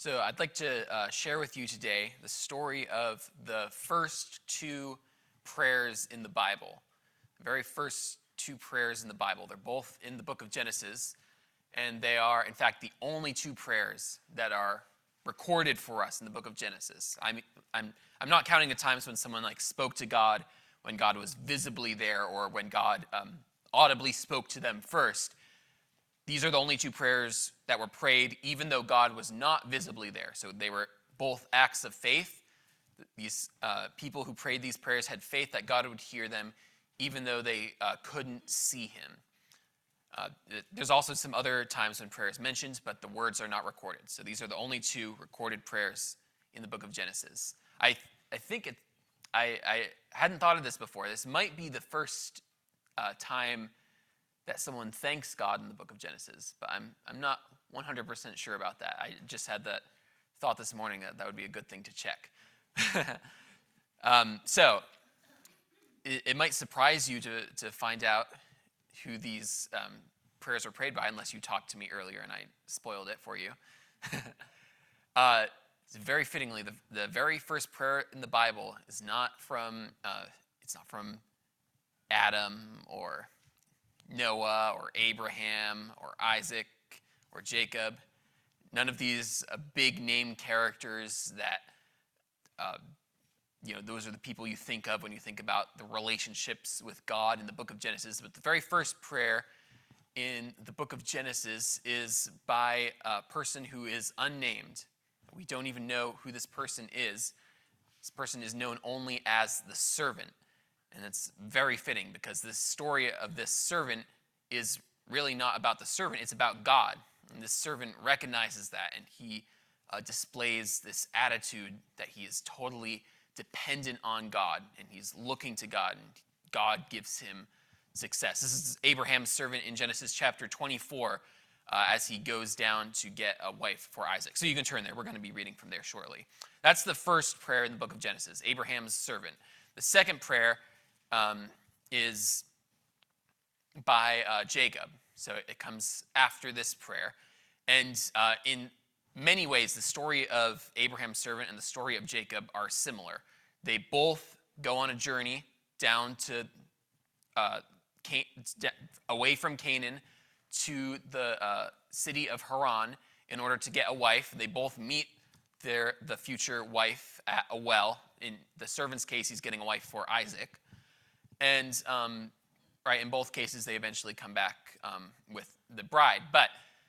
So I'd like to share with you today the story of the first two prayers in the Bible. The very first two prayers in the Bible. They're both in the book of Genesis, and they are, in fact, the only two prayers that are recorded for us in the book of Genesis. I'm not counting the times when someone spoke to God, when God was visibly there, or when God audibly spoke to them first. These are the only two prayers that were prayed, even though God was not visibly there. So they were both acts of faith. These people who prayed these prayers had faith that God would hear them, even though they couldn't see him. There's also some other times when prayer is mentioned, but the words are not recorded. So these are the only two recorded prayers in the book of Genesis. I think I hadn't thought of this before. This might be the first time that someone thanks God in the book of Genesis, but I'm not 100% sure about that. I just had that thought this morning that would be a good thing to check. So it might surprise you to find out who these prayers were prayed by, unless you talked to me earlier and I spoiled it for you. Very fittingly, the very first prayer in the Bible is not from Adam or Noah or Abraham or Isaac or Jacob. None of these big name characters that those are the people you think of when you think about the relationships with God in the book of Genesis. But the very first prayer in the book of Genesis is by a person who is unnamed. We don't even know who this person is. This person is known only as the servant. And it's very fitting because this story of this servant is really not about the servant, it's about God. And this servant recognizes that, and he displays this attitude that he is totally dependent on God, and he's looking to God, and God gives him success. This is Abraham's servant in Genesis chapter 24 as he goes down to get a wife for Isaac. So you can turn there. We're going to be reading from there shortly. That's the first prayer in the book of Genesis, Abraham's servant. The second prayer is by Jacob. So it comes after this prayer. And in many ways, the story of Abraham's servant and the story of Jacob are similar. They both go on a journey down to away from Canaan to the city of Haran in order to get a wife. They both meet the future wife at a well. In the servant's case, he's getting a wife for Isaac. And in both cases, they eventually come back with the bride. But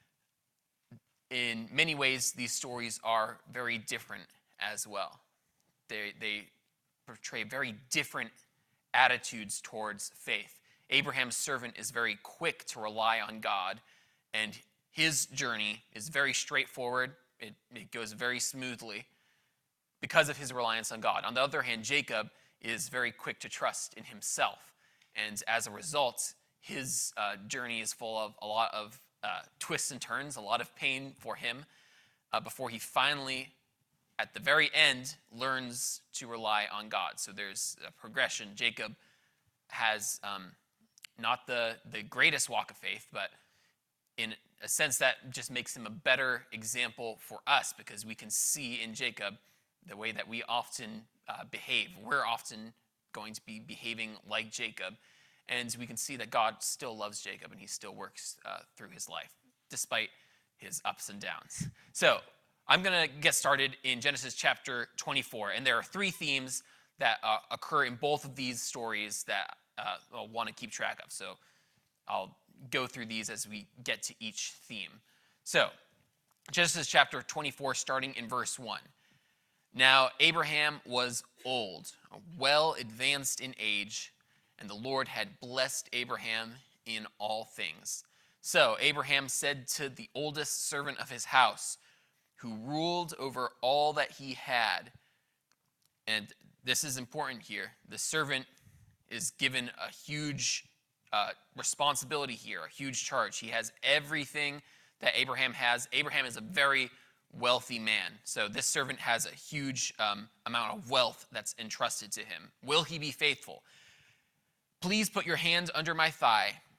in many ways, these stories are very different as well. They portray very different attitudes towards faith. Abraham's servant is very quick to rely on God, and his journey is very straightforward. It goes very smoothly because of his reliance on God. On the other hand, Jacob is very quick to trust in himself. And as a result, his journey is full of a lot of twists and turns, a lot of pain for him, before he finally, at the very end, learns to rely on God. So there's a progression. Jacob has not the greatest walk of faith, but in a sense that just makes him a better example for us, because we can see in Jacob the way that we often behave. We're often going to be behaving like Jacob, and we can see that God still loves Jacob, and he still works through his life, despite his ups and downs. So I'm going to get started in Genesis chapter 24, and there are three themes that occur in both of these stories that I'll want to keep track of. So I'll go through these as we get to each theme. So Genesis chapter 24, starting in verse 1. Now Abraham was old, well advanced in age, and the Lord had blessed Abraham in all things. So Abraham said to the oldest servant of his house, who ruled over all that he had, and this is important here, the servant is given a huge responsibility here, a huge charge. He has everything that Abraham has. Abraham is a very wealthy man. So this servant has a huge amount of wealth that's entrusted to him. Will he be faithful? Please put your hand under my thigh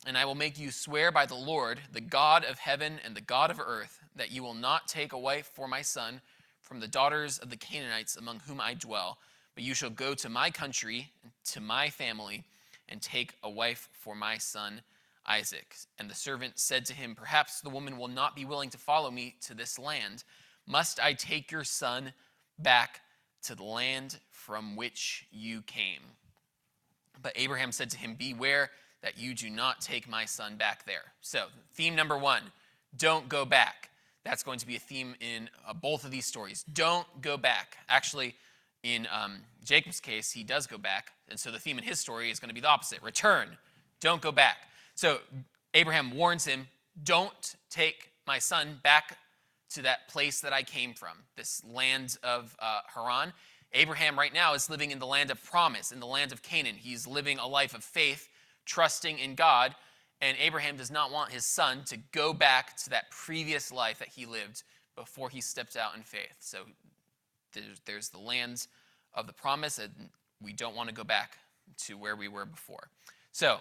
And I will make you swear by the Lord, the God of heaven and the God of earth, that you will not take a wife for my son from the daughters of the Canaanites among whom I dwell, but you shall go to my country, to my family, and take a wife for my son Isaac. And the servant said to him, perhaps the woman will not be willing to follow me to this land. Must I take your son back to the land from which you came? But Abraham said to him, beware that you do not take my son back there. So, theme number one, don't go back. That's going to be a theme in both of these stories. Don't go back. Actually, in Jacob's case, he does go back. And so the theme in his story is going to be the opposite. Return. Don't go back. So Abraham warns him, don't take my son back to that place that I came from, this land of Haran. Abraham right now is living in the land of promise, in the land of Canaan. He's living a life of faith, trusting in God. And Abraham does not want his son to go back to that previous life that he lived before he stepped out in faith. So there's the lands of the promise, and we don't want to go back to where we were before. So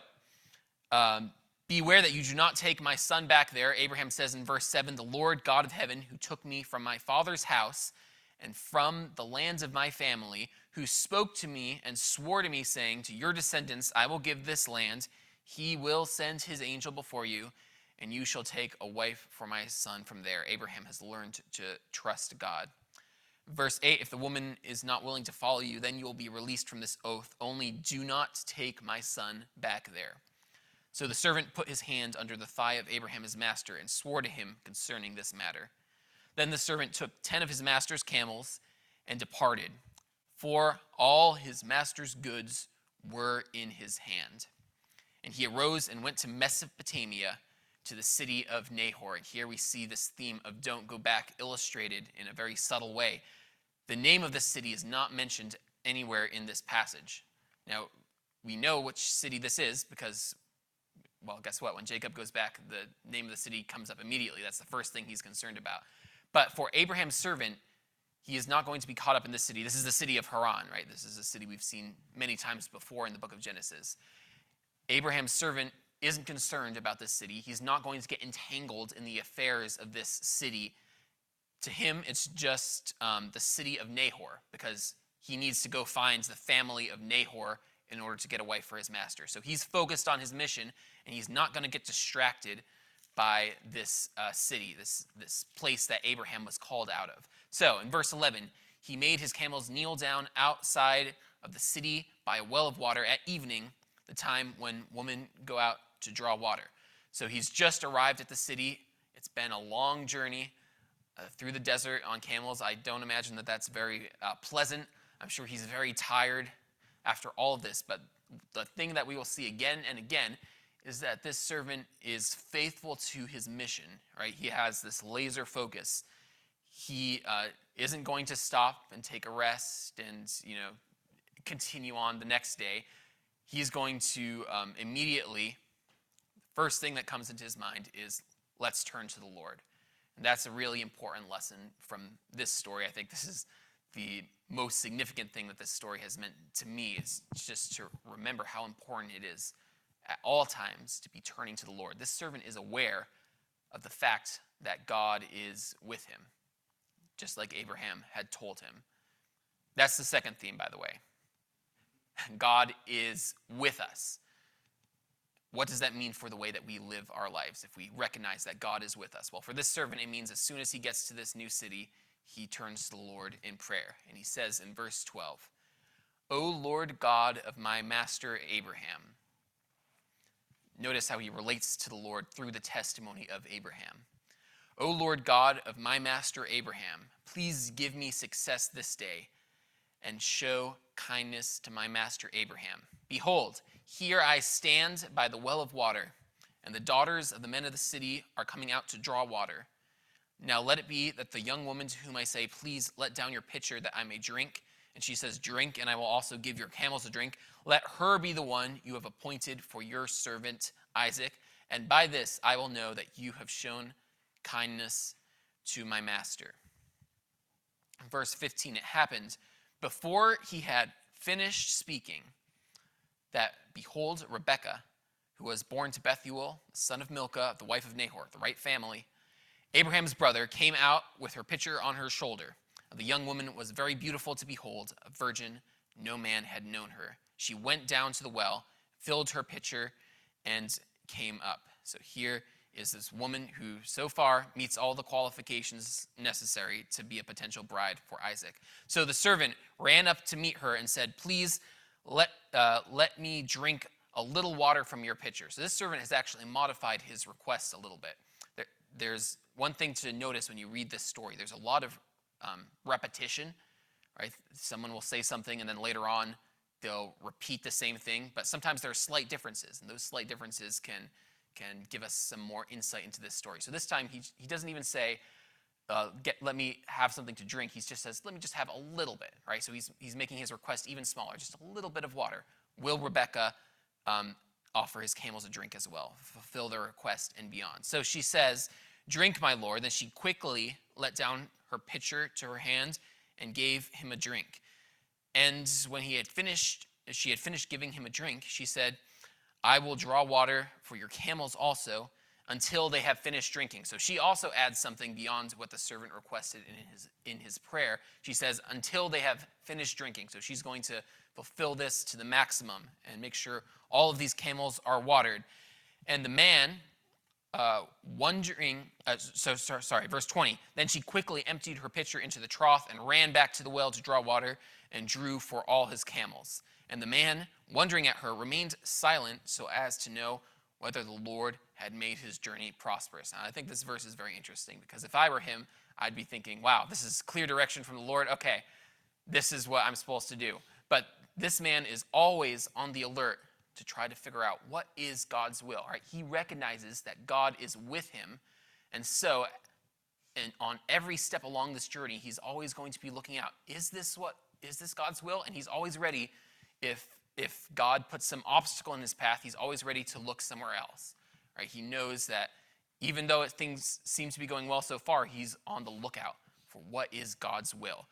beware that you do not take my son back there. Abraham says in verse 7, the Lord God of heaven, who took me from my father's house and from the lands of my family, who spoke to me and swore to me, saying, to your descendants I will give this land. He will send his angel before you, and you shall take a wife for my son from there. Abraham has learned to trust God. Verse 8, if the woman is not willing to follow you, then you will be released from this oath. Only do not take my son back there. So the servant put his hand under the thigh of Abraham his master and swore to him concerning this matter. Then the servant took 10 of his master's camels and departed, for all his master's goods were in his hand. And he arose and went to Mesopotamia, to the city of Nahor. And here we see this theme of don't go back illustrated in a very subtle way. The name of the city is not mentioned anywhere in this passage. Now, we know which city this is because, well, guess what? When Jacob goes back, the name of the city comes up immediately. That's the first thing he's concerned about. But for Abraham's servant, he is not going to be caught up in this city. This is the city of Haran, right? This is a city we've seen many times before in the book of Genesis. Abraham's servant isn't concerned about this city. He's not going to get entangled in the affairs of this city. To him, it's just the city of Nahor, because he needs to go find the family of Nahor in order to get a wife for his master. So he's focused on his mission, and he's not going to get distracted by this city, this place that Abraham was called out of. So in verse 11, he made his camels kneel down outside of the city by a well of water at evening, the time when women go out to draw water. So he's just arrived at the city. It's been a long journey through the desert on camels. I don't imagine that that's very pleasant. I'm sure he's very tired after all of this. But the thing that we will see again and again is that this servant is faithful to his mission, right? He has this laser focus. He isn't going to stop and take a rest and, continue on the next day. He's going to immediately, first thing that comes into his mind is, let's turn to the Lord. And that's a really important lesson from this story. I think this is the most significant thing that this story has meant to me, is just to remember how important it is at all times to be turning to the Lord. This servant is aware of the fact that God is with him, just like Abraham had told him. That's the second theme, by the way. God is with us. What does that mean for the way that we live our lives if we recognize that God is with us? Well, for this servant, it means as soon as he gets to this new city, he turns to the Lord in prayer. And he says in verse 12, O Lord God of my master Abraham. Notice how he relates to the Lord through the testimony of Abraham. O Lord God of my master Abraham, please give me success this day and show kindness to my master Abraham. Behold, here I stand by the well of water, and the daughters of the men of the city are coming out to draw water. Now let it be that the young woman to whom I say, please let down your pitcher that I may drink, and she says, drink, and I will also give your camels a drink. Let her be the one you have appointed for your servant Isaac, and by this I will know that you have shown kindness to my master. Verse 15, it happened before he had finished speaking that, behold, Rebekah, who was born to Bethuel, the son of Milcah, the wife of Nahor, the right family, Abraham's brother, came out with her pitcher on her shoulder. The young woman was very beautiful to behold, a virgin. No man had known her. She went down to the well, filled her pitcher, and came up. So here is this woman who so far meets all the qualifications necessary to be a potential bride for Isaac. So the servant ran up to meet her and said, "Please let me drink a little water from your pitcher." So this servant has actually modified his request a little bit. There's one thing to notice when you read this story. There's a lot of repetition, right? Someone will say something and then later on they'll repeat the same thing, but sometimes there are slight differences, and those slight differences can give us some more insight into this story. So this time he doesn't even say, let me have something to drink. He just says, let me just have a little bit, right? So he's making his request even smaller, just a little bit of water. Will Rebekah offer his camels a drink as well, fulfill their request and beyond? So she says, "Drink, my lord." Then she quickly let down her pitcher to her hand and gave him a drink. And when she had finished giving him a drink, she said, "I will draw water for your camels also until they have finished drinking." So she also adds something beyond what the servant requested in his prayer. She says, "Until they have finished drinking." So she's going to fulfill this to the maximum and make sure all of these camels are watered. And the man, verse 20, then she quickly emptied her pitcher into the trough and ran back to the well to draw water and drew for all his camels. And the man, wondering at her, remained silent so as to know whether the Lord had made his journey prosperous. Now, I think this verse is very interesting because if I were him, I'd be thinking, wow, this is clear direction from the Lord. Okay, this is what I'm supposed to do. But this man is always on the alert to try to figure out what is God's will. Right? He recognizes that God is with him. And so, on every step along this journey, he's always going to be looking out. Is this God's will? And he's always ready. If God puts some obstacle in his path, he's always ready to look somewhere else. Right? He knows that even though things seem to be going well so far, he's on the lookout for what is God's will.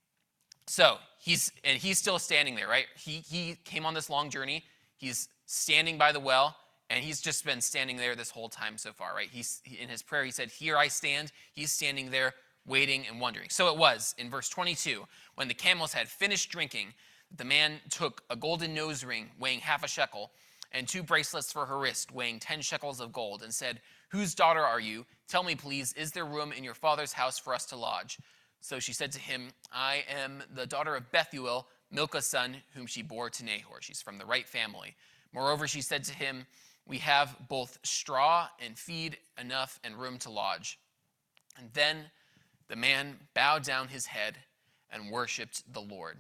So he's still standing there, right? He came on this long journey. He's standing by the well, and he's just been standing there this whole time so far, right? In his prayer, he said, "Here I stand." He's standing there waiting and wondering. So it was in verse 22, when the camels had finished drinking, the man took a golden nose ring weighing half a shekel and 2 bracelets for her wrist weighing 10 shekels of gold and said, "Whose daughter are you? Tell me, please, is there room in your father's house for us to lodge?" So she said to him, "I am the daughter of Bethuel, Milcah's son, whom she bore to Nahor." She's from the right family. Moreover, she said to him, "We have both straw and feed enough and room to lodge." And then the man bowed down his head and worshipped the Lord.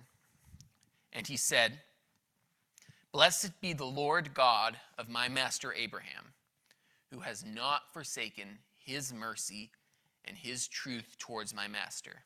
And he said, "Blessed be the Lord God of my master Abraham, who has not forsaken his mercy and his truth towards my master.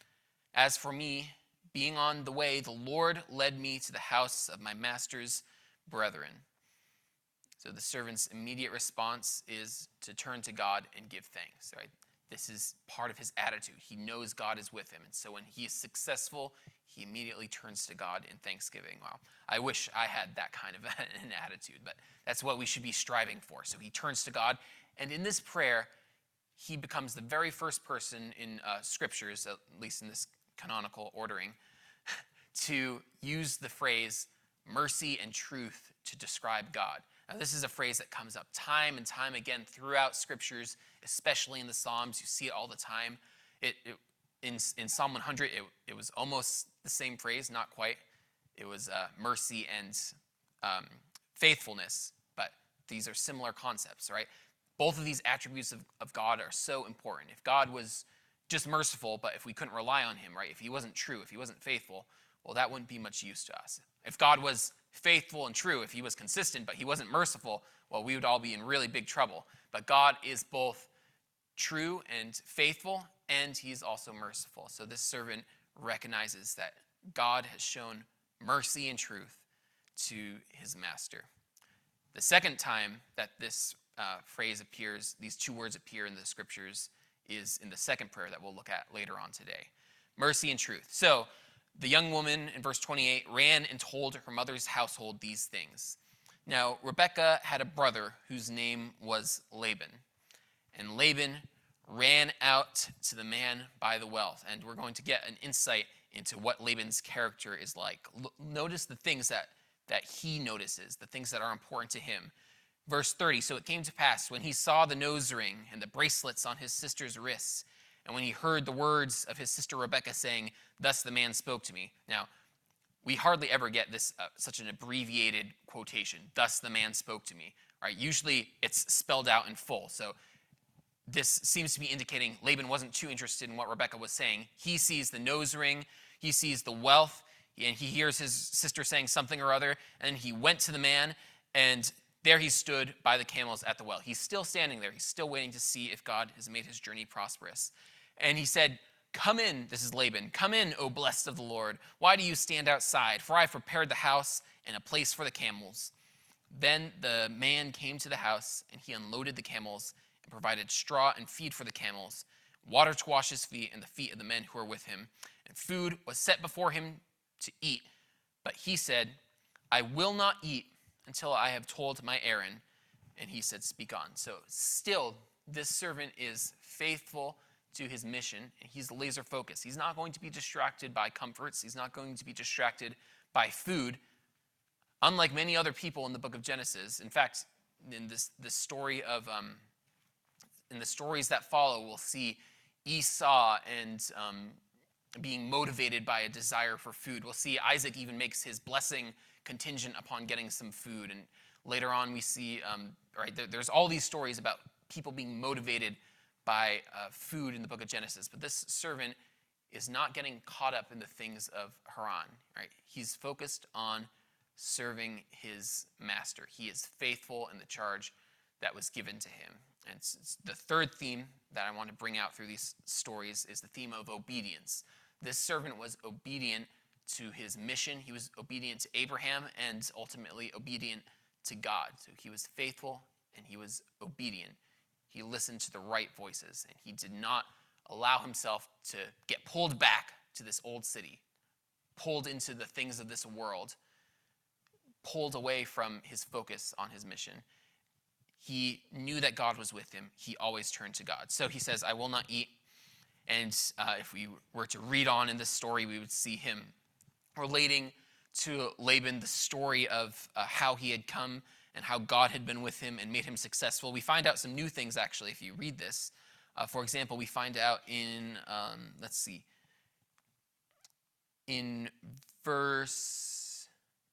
As for me, being on the way, the Lord led me to the house of my master's brethren." So the servant's immediate response is to turn to God and give thanks, right? This is part of his attitude. He knows God is with him. And so when he is successful, he immediately turns to God in thanksgiving. Well, I wish I had that kind of an attitude, but that's what we should be striving for. So he turns to God. And in this prayer, he becomes the very first person in scriptures, at least in this canonical ordering, to use the phrase mercy and truth to describe God. Now, this is a phrase that comes up time and time again throughout scriptures, especially in the Psalms. You see it all the time. In Psalm 100, it was almost the same phrase, not quite. It was mercy and faithfulness, but these are similar concepts, right? Both of these attributes of God are so important. If God was just merciful, but if we couldn't rely on him, right? If he wasn't true, if he wasn't faithful, well, that wouldn't be much use to us. If God was faithful and true, if he was consistent, but he wasn't merciful, well, we would all be in really big trouble. But God is both true and faithful, and he's also merciful. So this servant recognizes that God has shown mercy and truth to his master. The second time that this phrase appears, these 2 words appear in the scriptures, is in the second prayer that we'll look at later on today. Mercy and truth. So the young woman in verse 28 ran and told her mother's household these things. Now, Rebekah had a brother whose name was Laban. And Laban ran out to the man by the well. And we're going to get an insight into what Laban's character is like. Notice the things that he notices, the things that are important to him. Verse 30, so it came to pass when he saw the nose ring and the bracelets on his sister's wrists, and when he heard the words of his sister Rebekah saying, thus the man spoke to me. Now, we hardly ever get this such an abbreviated quotation, thus the man spoke to me. Right? Usually it's spelled out in full. So this seems to be indicating Laban wasn't too interested in what Rebekah was saying. He sees the nose ring, he sees the wealth, and he hears his sister saying something or other, and he went to the man, and there he stood by the camels at the well. He's still standing there. He's still waiting to see if God has made his journey prosperous. And he said, come in, this is Laban, come in, O blessed of the Lord. Why do you stand outside? For I have prepared the house and a place for the camels. Then the man came to the house, and he unloaded the camels and provided straw and feed for the camels, water to wash his feet and the feet of the men who were with him. And food was set before him to eat. But he said, I will not eat until I have told my errand. And he said, speak on. So still, this servant is faithful to his mission, and he's laser focused. He's not going to be distracted by comforts. He's not going to be distracted by food, unlike many other people in the book of Genesis. In fact, in the stories that follow, we'll see Esau and being motivated by a desire for food. We'll see Isaac even makes his blessing contingent upon getting some food. And later on, we see there's all these stories about people being motivated by food in the book of Genesis. But this servant is not getting caught up in the things of Haran. Right? He's focused on serving his master. He is faithful in the charge that was given to him. And the third theme that I want to bring out through these stories is the theme of obedience. This servant was obedient to his mission. He was obedient to Abraham and ultimately obedient to God. So he was faithful and he was obedient. He listened to the right voices, and he did not allow himself to get pulled back to this old city, pulled into the things of this world, pulled away from his focus on his mission. He knew that God was with him. He always turned to God. So he says, I will not eat. And if we were to read on in this story, we would see him relating to Laban the story of how he had come and how God had been with him and made him successful. We find out some new things, actually, if you read this. For example, we find out in, in verse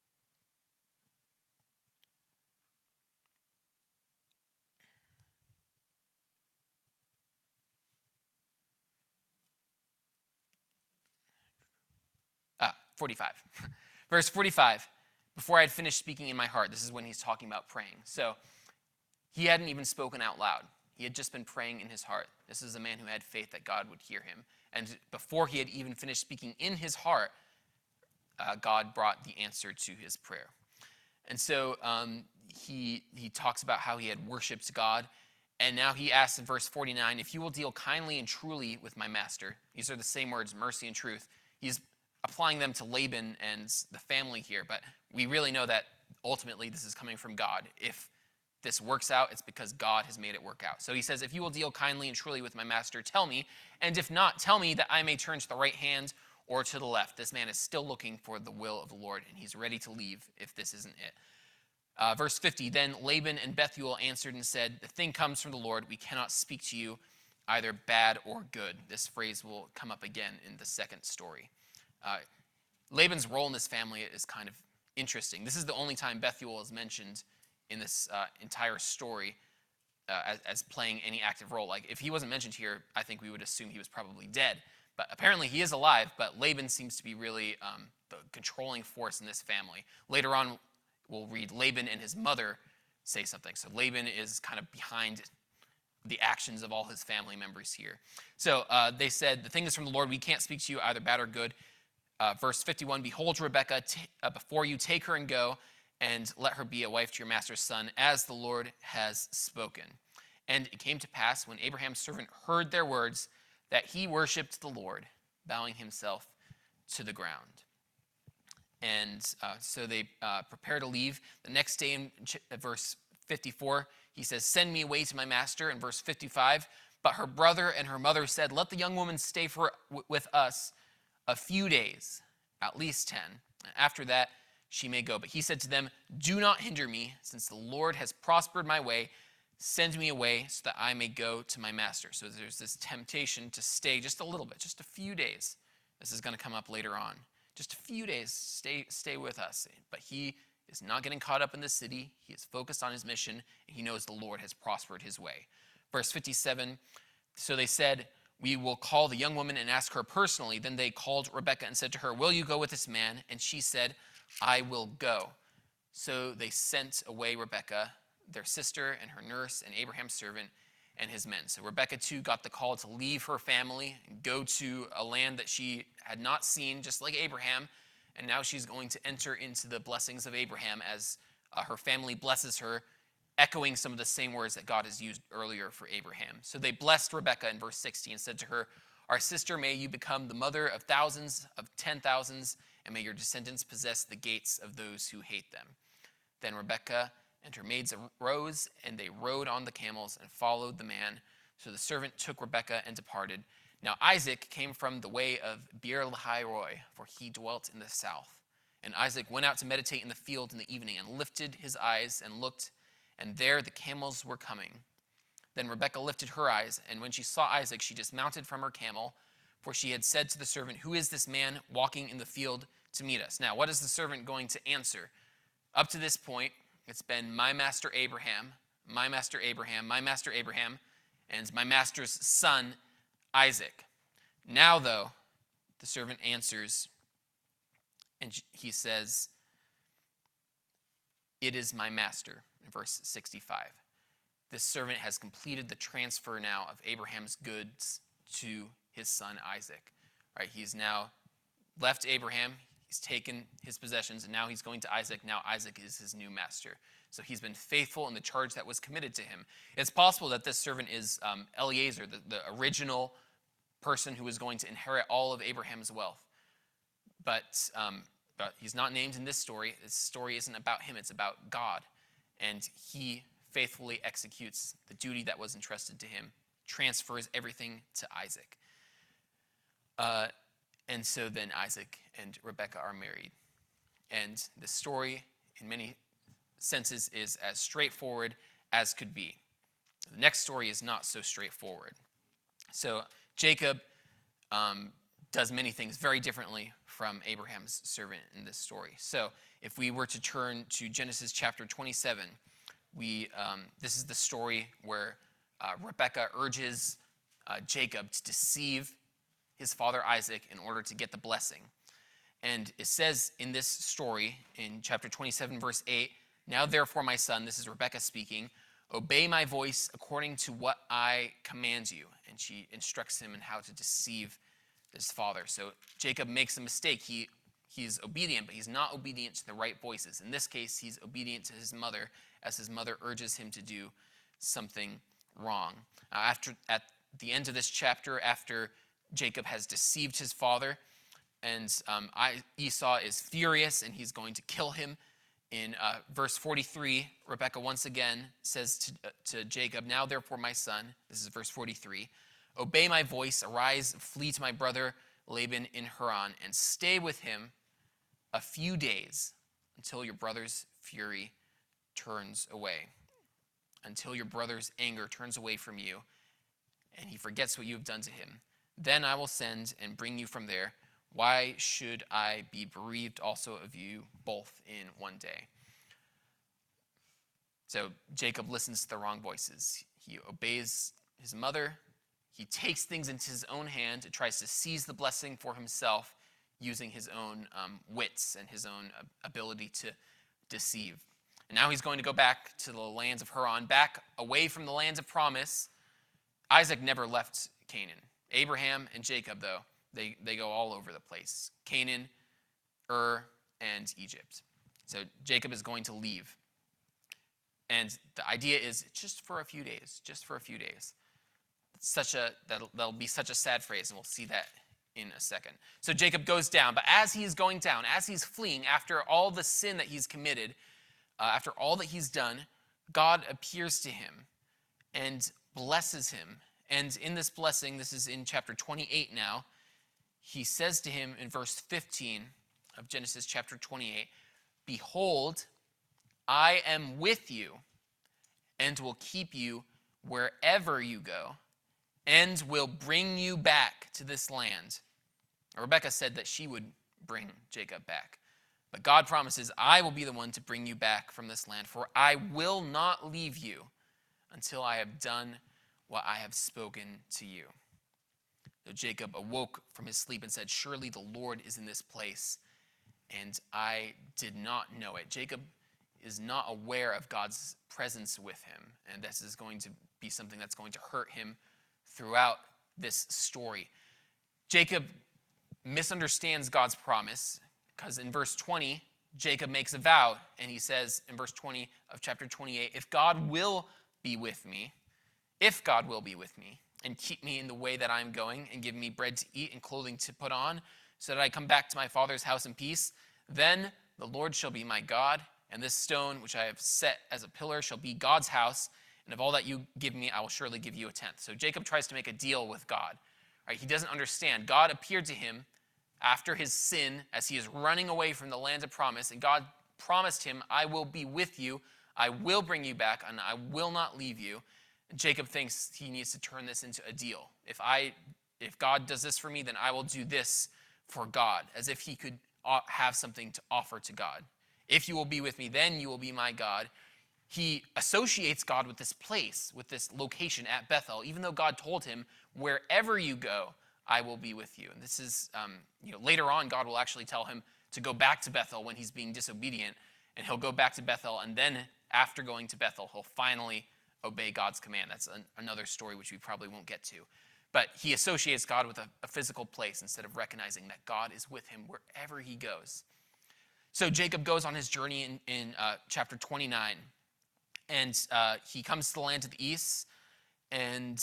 45. Verse 45. Before I had finished speaking in my heart, this is when he's talking about praying. So he hadn't even spoken out loud. He had just been praying in his heart. This is a man who had faith that God would hear him. And before he had even finished speaking in his heart, God brought the answer to his prayer. And so he talks about how he had worshiped God. And now he asks in verse 49, if you will deal kindly and truly with my master. These are the same words, mercy and truth. He's applying them to Laban and the family here, but we really know that ultimately this is coming from God. If this works out, it's because God has made it work out. So he says, if you will deal kindly and truly with my master, tell me, and if not, tell me that I may turn to the right hand or to the left. This man is still looking for the will of the Lord, and he's ready to leave if this isn't it. Verse 50, then Laban and Bethuel answered and said, the thing comes from the Lord. We cannot speak to you either bad or good. This phrase will come up again in the second story. Laban's role in this family is kind of interesting. This is the only time Bethuel is mentioned in this entire story as playing any active role. Like, if he wasn't mentioned here, I think we would assume he was probably dead. But apparently he is alive, but Laban seems to be really the controlling force in this family. Later on, we'll read Laban and his mother say something. So Laban is kind of behind the actions of all his family members here. So they said, the thing is from the Lord, we can't speak to you either bad or good. Verse 51, behold, Rebekah, before you take her and go, and let her be a wife to your master's son, as the Lord has spoken. And it came to pass, when Abraham's servant heard their words, that he worshipped the Lord, bowing himself to the ground. And so they prepare to leave. The next day in verse 54, he says, "Send me away to my master." In verse 55, but her brother and her mother said, "Let the young woman stay with us a few days, at least 10. After that, she may go." But he said to them, "Do not hinder me, since the Lord has prospered my way. Send me away so that I may go to my master." So there's this temptation to stay just a little bit, just a few days. This is going to come up later on. Just a few days, stay with us. But he is not getting caught up in the city. He is focused on his mission, and he knows the Lord has prospered his way. Verse 57, so they said, "We will call the young woman and ask her personally." Then they called Rebekah and said to her, "Will you go with this man?" And she said, "I will go." So they sent away Rebekah, their sister, and her nurse, and Abraham's servant, and his men. So Rebekah too got the call to leave her family and go to a land that she had not seen, just like Abraham. And now she's going to enter into the blessings of Abraham as her family blesses her, echoing some of the same words that God has used earlier for Abraham. So they blessed Rebekah in verse 60 and said to her, "Our sister, may you become the mother of thousands, of 10,000s, and may your descendants possess the gates of those who hate them." Then Rebekah and her maids arose, and they rode on the camels and followed the man. So the servant took Rebekah and departed. Now Isaac came from the way of Beer-lahai-roi, for he dwelt in the south. And Isaac went out to meditate in the field in the evening, and lifted his eyes and looked, and there the camels were coming. Then Rebekah lifted her eyes, and when she saw Isaac, she dismounted from her camel, for she had said to the servant, "Who is this man walking in the field to meet us?" Now, what is the servant going to answer? Up to this point, it's been "my master Abraham, my master Abraham, my master Abraham," and "my master's son Isaac." Now, though, the servant answers, and he says, "It is my master," in verse 65. This servant has completed the transfer now of Abraham's goods to his son Isaac. Right? He's now left Abraham. He's taken his possessions, and now he's going to Isaac. Now Isaac is his new master. So he's been faithful in the charge that was committed to him. It's possible that this servant is Eliezer, the original person who was going to inherit all of Abraham's wealth. But he's not named in this story. This story isn't about him. It's about God. And he faithfully executes the duty that was entrusted to him, transfers everything to Isaac. And so then Isaac and Rebekah are married. And the story, in many senses, is as straightforward as could be. The next story is not so straightforward. So Jacob does many things very differently from Abraham's servant in this story. So if we were to turn to Genesis chapter 27, this is the story where Rebekah urges Jacob to deceive his father Isaac in order to get the blessing. And it says in this story, in chapter 27, verse 8, "Now therefore, my son," this is Rebekah speaking, "obey my voice according to what I command you." And she instructs him in how to deceive his father. So Jacob makes a mistake. He's obedient, but he's not obedient to the right voices. In this case, he's obedient to his mother, as his mother urges him to do something wrong. At the end of this chapter, after Jacob has deceived his father, and Esau is furious, and he's going to kill him. In verse 43, Rebekah once again says to Jacob, "Now therefore, my son," this is verse 43, "obey my voice, arise, flee to my brother Laban in Haran, and stay with him a few days until your brother's fury turns away, until your brother's anger turns away from you, and he forgets what you have done to him. Then I will send and bring you from there. Why should I be bereaved also of you both in one day?" So Jacob listens to the wrong voices. He obeys his mother. He takes things into his own hand and tries to seize the blessing for himself using his own wits and his own ability to deceive. And now he's going to go back to the lands of Haran, back away from the lands of promise. Isaac never left Canaan. Abraham and Jacob, though, they go all over the place. Canaan, and Egypt. So Jacob is going to leave. And the idea is just for a few days, just for a few days. That'll be such a sad phrase, and we'll see that in a second. So Jacob goes down, but as he's going down, as he's fleeing, after all the sin that he's committed, after all that he's done, God appears to him and blesses him. And in this blessing, this is in chapter 28 now, he says to him in verse 15 of Genesis chapter 28, "Behold, I am with you and will keep you wherever you go and will bring you back to this land." Rebekah said that she would bring Jacob back. But God promises, "I will be the one to bring you back from this land, for I will not leave you until I have done what I have spoken to you." So Jacob awoke from his sleep and said, "Surely the Lord is in this place, and I did not know it." Jacob is not aware of God's presence with him, and this is going to be something that's going to hurt him throughout this story. Jacob misunderstands God's promise, because in verse 20, Jacob makes a vow, and he says in verse 20 of chapter 28, if God will be with me, and keep me in the way that I'm going, and give me bread to eat and clothing to put on, so that I come back to my father's house in peace, then the Lord shall be my God, and this stone which I have set as a pillar shall be God's house, and of all that you give me, I will surely give you a tenth. So Jacob tries to make a deal with God. Right? He doesn't understand. God appeared to him after his sin as he is running away from the land of promise, and God promised him, "I will be with you, I will bring you back, and I will not leave you." And Jacob thinks he needs to turn this into a deal. If God does this for me, then I will do this for God, as if he could have something to offer to God. If you will be with me, then you will be my God. He associates God with this place, with this location at Bethel, even though God told him, "Wherever you go, I will be with you." And this is, later on, God will actually tell him to go back to Bethel when he's being disobedient, and he'll go back to Bethel, and then after going to Bethel, he'll finally obey God's command. That's another story which we probably won't get to. But he associates God with a physical place instead of recognizing that God is with him wherever he goes. So Jacob goes on his journey in chapter 29, and he comes to the land to the east, and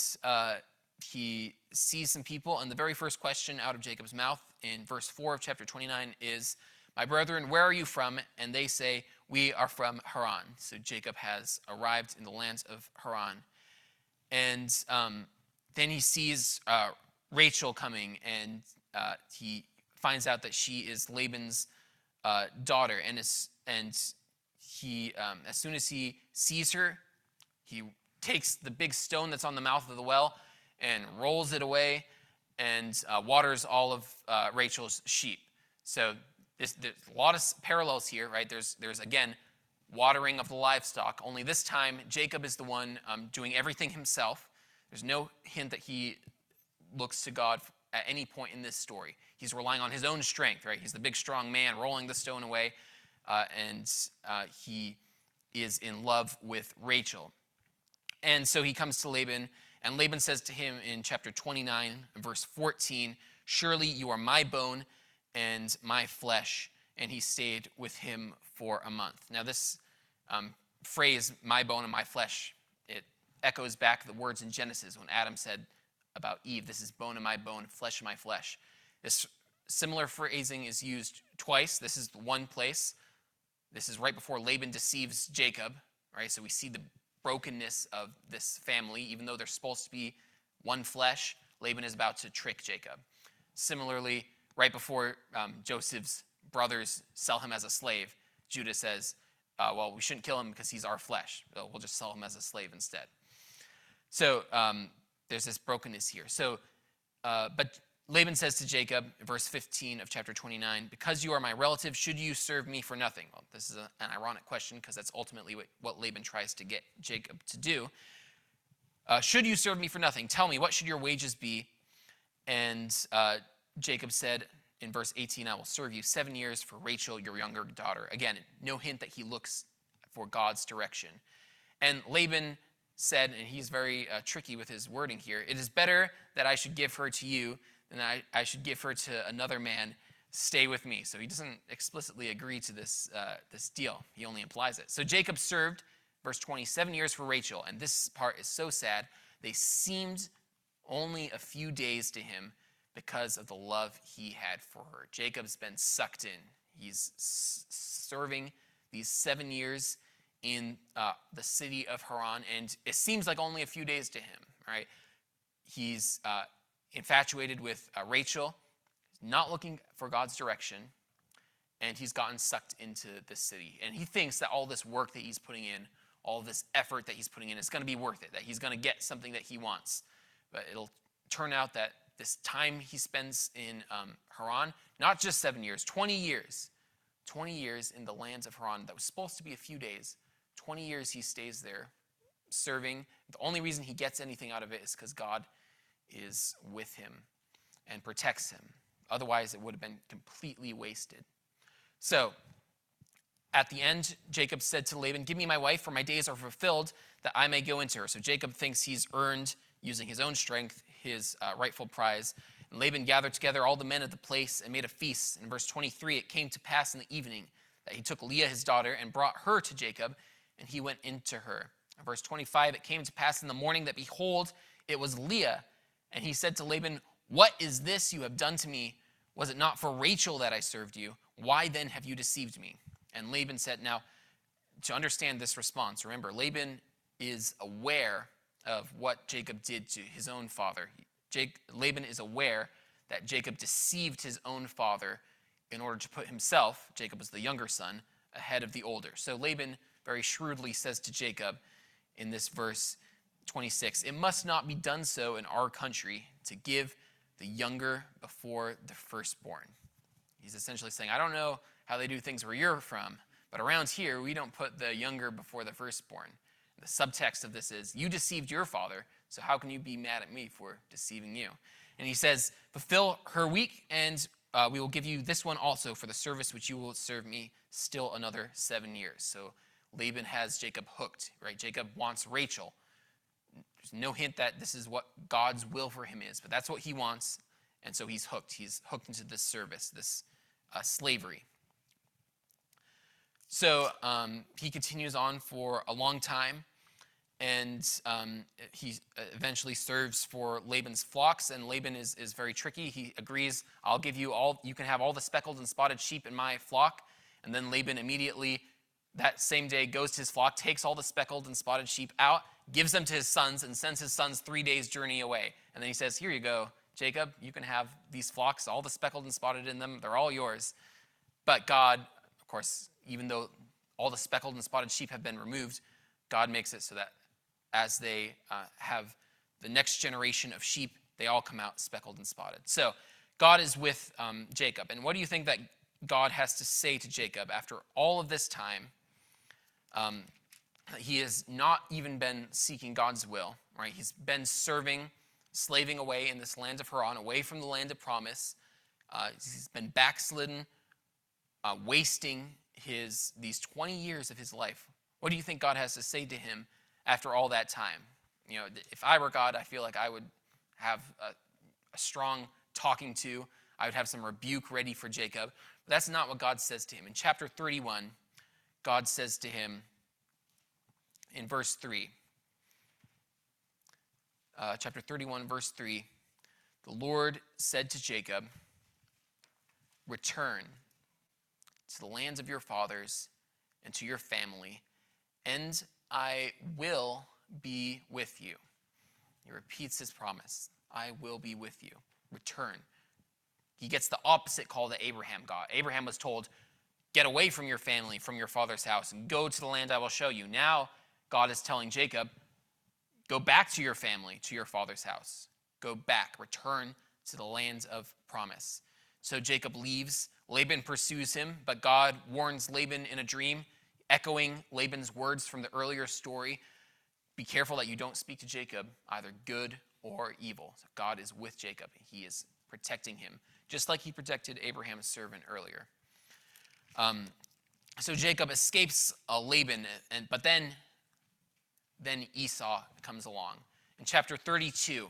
he sees some people, and the very first question out of Jacob's mouth in verse 4 of chapter 29 is, "My brethren, where are you from?" And they say, "We are from Haran." So Jacob has arrived in the lands of Haran. And then he sees Rachel coming, and he finds out that she is Laban's daughter. And he, as soon as he sees her, he takes the big stone that's on the mouth of the well and rolls it away and waters all of Rachel's sheep. So there's a lot of parallels here, right? There's again, watering of the livestock, only this time Jacob is the one doing everything himself. There's no hint that he looks to God at any point in this story. He's relying on his own strength, right? He's the big, strong man rolling the stone away, and he is in love with Rachel. And so he comes to Laban, and Laban says to him in chapter 29, verse 14, "Surely you are my bone and my flesh." And he stayed with him for a month. Now this phrase, "my bone and my flesh," it echoes back the words in Genesis when Adam said about Eve, "This is bone of my bone, flesh of my flesh." This similar phrasing is used twice. This is one place. This is right before Laban deceives Jacob, right? So we see the brokenness of this family. Even though they're supposed to be one flesh, Laban is about to trick Jacob. Similarly, right before Joseph's brothers sell him as a slave, Judah says, well, we shouldn't kill him because he's our flesh. We'll just sell him as a slave instead. So there's this brokenness here. So, but Laban says to Jacob, verse 15 of chapter 29, "Because you are my relative, should you serve me for nothing?" Well, this is an ironic question because that's ultimately what Laban tries to get Jacob to do. "Should you serve me for nothing? Tell me, what should your wages be?" And Jacob said in verse 18, "I will serve you 7 years for Rachel, your younger daughter." Again, no hint that he looks for God's direction. And Laban said, and he's very tricky with his wording here, "It is better that I should give her to you than I should give her to another man. Stay with me." So he doesn't explicitly agree to this deal. He only implies it. So Jacob served, verse 20, 7 years for Rachel. And this part is so sad. They seemed only a few days to him, because of the love he had for her. Jacob's been sucked in. He's serving these 7 years in the city of Haran, and it seems like only a few days to him, right? He's infatuated with Rachel, not looking for God's direction, and he's gotten sucked into this city. And he thinks that all this work that he's putting in, all this effort that he's putting in, is going to be worth it, that he's going to get something that he wants. But it'll turn out that this time he spends in Haran, not just 7 years, 20 years. 20 years in the lands of Haran. That was supposed to be a few days. 20 years he stays there serving. The only reason he gets anything out of it is because God is with him and protects him. Otherwise, it would have been completely wasted. So, at the end, Jacob said to Laban, "Give me my wife, for my days are fulfilled, that I may go into her." So Jacob thinks he's earned, using his own strength, his rightful prize. And Laban gathered together all the men of the place and made a feast. In verse 23, it came to pass in the evening that he took Leah his daughter and brought her to Jacob, and he went into her. In verse 25, it came to pass in the morning that, behold, it was Leah. And he said to Laban, "What is this you have done to me? Was it not for Rachel that I served you? Why then have you deceived me?" And Laban said, now, to understand this response, remember, Laban is aware of what Jacob did to his own father. Laban is aware that Jacob deceived his own father in order to put himself, Jacob was the younger son, ahead of the older. So Laban very shrewdly says to Jacob in this verse 26, "It must not be done so in our country to give the younger before the firstborn." He's essentially saying, I don't know how they do things where you're from, but around here, we don't put the younger before the firstborn. The subtext of this is, you deceived your father, so how can you be mad at me for deceiving you? And he says, "Fulfill her week, and we will give you this one also for the service which you will serve me still another 7 years." So Laban has Jacob hooked, right? Jacob wants Rachel. There's no hint that this is what God's will for him is, but that's what he wants, and so he's hooked. He's hooked into this service, this slavery. So he continues on for a long time, and he eventually serves for Laban's flocks, and Laban is very tricky. He agrees, "I'll give you all, you can have all the speckled and spotted sheep in my flock." And then Laban immediately, that same day, goes to his flock, takes all the speckled and spotted sheep out, gives them to his sons, and sends his sons 3 days' journey away. And then he says, "Here you go, Jacob, you can have these flocks, all the speckled and spotted in them, they're all yours." But God, of course, even though all the speckled and spotted sheep have been removed, God makes it so that as they have the next generation of sheep, they all come out speckled and spotted. So God is with Jacob. And what do you think that God has to say to Jacob after all of this time? He has not even been seeking God's will, right? He's been serving, slaving away in this land of Haran, away from the land of promise. He's been backslidden, wasting these 20 years of his life. What do you think God has to say to him after all that time? You know, if I were God, I feel like I would have a strong talking to. I would have some rebuke ready for Jacob. But that's not what God says to him. In chapter 31, God says to him in verse 3, chapter 31, verse 3, "The Lord said to Jacob, 'Return to the lands of your fathers and to your family, and I will be with you.'" He repeats his promise. I will be with you. Return. He gets the opposite call that Abraham got. Abraham was told, "Get away from your family, from your father's house, and go to the land I will show you." Now, God is telling Jacob, go back to your family, to your father's house. Go back. Return to the land of promise. So Jacob leaves. Laban pursues him, but God warns Laban in a dream, echoing Laban's words from the earlier story. Be careful that you don't speak to Jacob, either good or evil. So God is with Jacob. He is protecting him, just like he protected Abraham's servant earlier. So Jacob escapes Laban, but then Esau comes along. In chapter 32,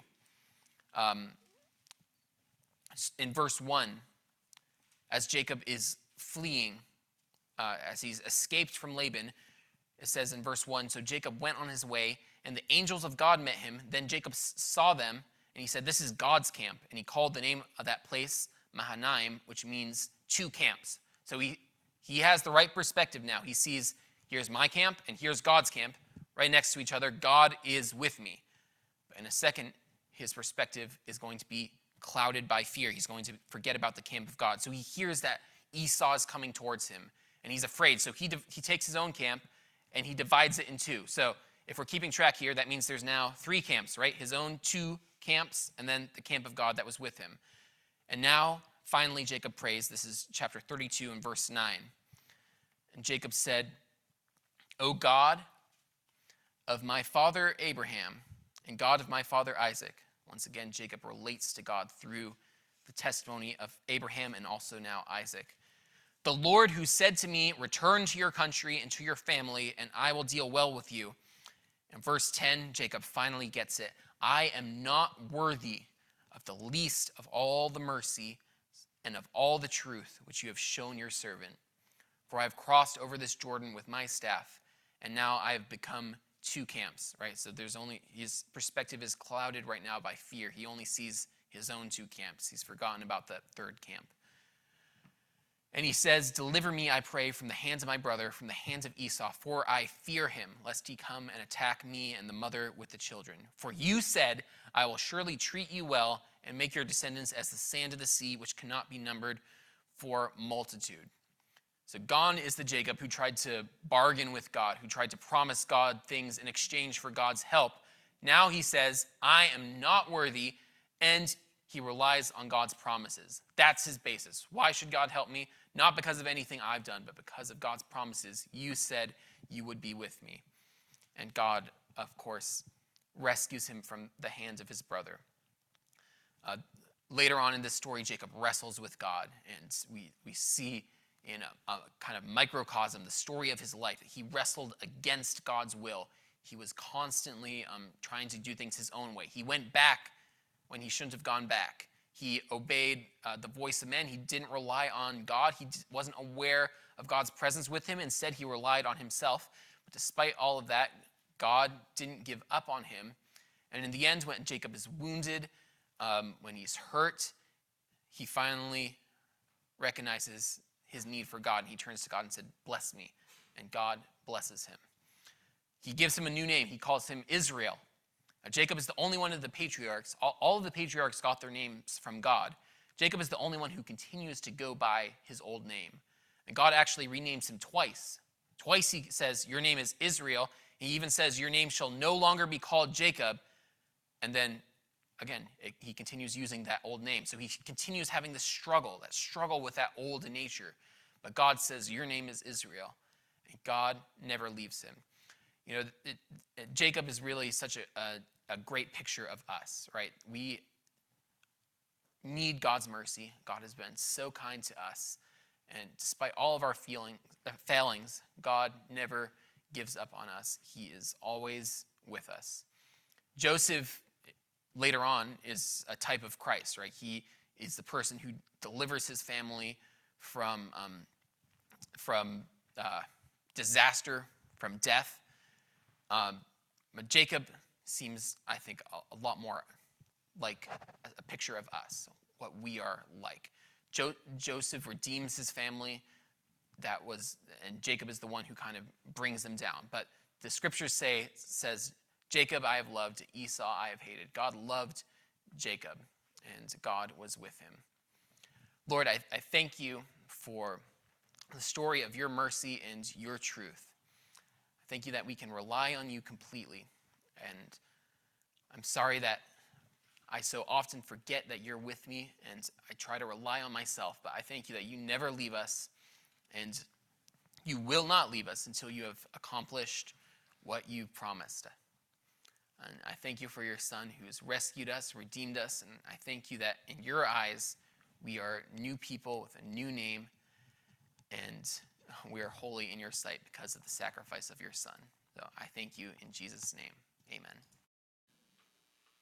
in verse 1, as Jacob is fleeing, as he's escaped from Laban, it says in verse 1, "So Jacob went on his way, and the angels of God met him. Then Jacob saw them, and he said, "This is God's camp." And he called the name of that place Mahanaim, which means two camps. So he has the right perspective now. He sees, here's my camp and here's God's camp right next to each other. God is with me. But in a second, his perspective is going to be clouded by fear. He's going to forget about the camp of God. So he hears that Esau is coming towards him, and he's afraid. So he takes his own camp, and he divides it in two. So if we're keeping track here, that means there's now three camps, right? His own two camps, and then the camp of God that was with him. And now, finally, Jacob prays. This is chapter 32 and verse 9. And Jacob said, "O God of my father Abraham and God of my father Isaac." Once again, Jacob relates to God through the testimony of Abraham and also now Isaac. "The Lord who said to me, 'Return to your country and to your family, and I will deal well with you.'" In verse 10, Jacob finally gets it. "I am not worthy of the least of all the mercy and of all the truth which you have shown your servant. For I have crossed over this Jordan with my staff, and now I have become two camps," right? So his perspective is clouded right now by fear. He only sees his own two camps. He's forgotten about the third camp. And he says, "Deliver me, I pray, from the hands of my brother, from the hands of Esau, for I fear him, lest he come and attack me and the mother with the children. For you said, 'I will surely treat you well and make your descendants as the sand of the sea, which cannot be numbered for multitude.'" So gone is the Jacob who tried to bargain with God, who tried to promise God things in exchange for God's help. Now he says, "I am not worthy," and he relies on God's promises. That's his basis. Why should God help me? Not because of anything I've done, but because of God's promises. You said you would be with me. And God, of course, rescues him from the hands of his brother. Later on in this story, Jacob wrestles with God, and we see in a kind of microcosm the story of his life. He wrestled against God's will. He was constantly trying to do things his own way. He went back when he shouldn't have gone back. He obeyed the voice of men. He didn't rely on God. He wasn't aware of God's presence with him. Instead, he relied on himself. But despite all of that, God didn't give up on him. And in the end, when Jacob is wounded, when he's hurt, he finally recognizes his need for God. And he turns to God and said, "Bless me." And God blesses him. He gives him a new name. He calls him Israel. Jacob is the only one of the patriarchs. All of the patriarchs got their names from God. Jacob is the only one who continues to go by his old name. And God actually renames him twice. Twice he says, "Your name is Israel." He even says, "Your name shall no longer be called Jacob." And then, again, he continues using that old name. So he continues having this struggle with that old nature. But God says, "Your name is Israel." And God never leaves him. You know, Jacob is really such a great picture of us, right? We need God's mercy. God has been so kind to us. And despite all of our failings, God never gives up on us. He is always with us. Joseph, later on, is a type of Christ, right? He is the person who delivers his family from disaster, from death. But Jacob seems, I think, a lot more like a picture of us, what we are like. Joseph redeems his family, and Jacob is the one who kind of brings them down. But the scriptures says, "Jacob I have loved, Esau I have hated." God loved Jacob, and God was with him. Lord, I thank you for the story of your mercy and your truth. I thank you that we can rely on you completely. And I'm sorry that I so often forget that you're with me, and I try to rely on myself. But I thank you that you never leave us, and you will not leave us until you have accomplished what you promised. And I thank you for your Son who has rescued us, redeemed us, and I thank you that in your eyes we are new people with a new name, and we are holy in your sight because of the sacrifice of your Son. So I thank you in Jesus' name. Amen.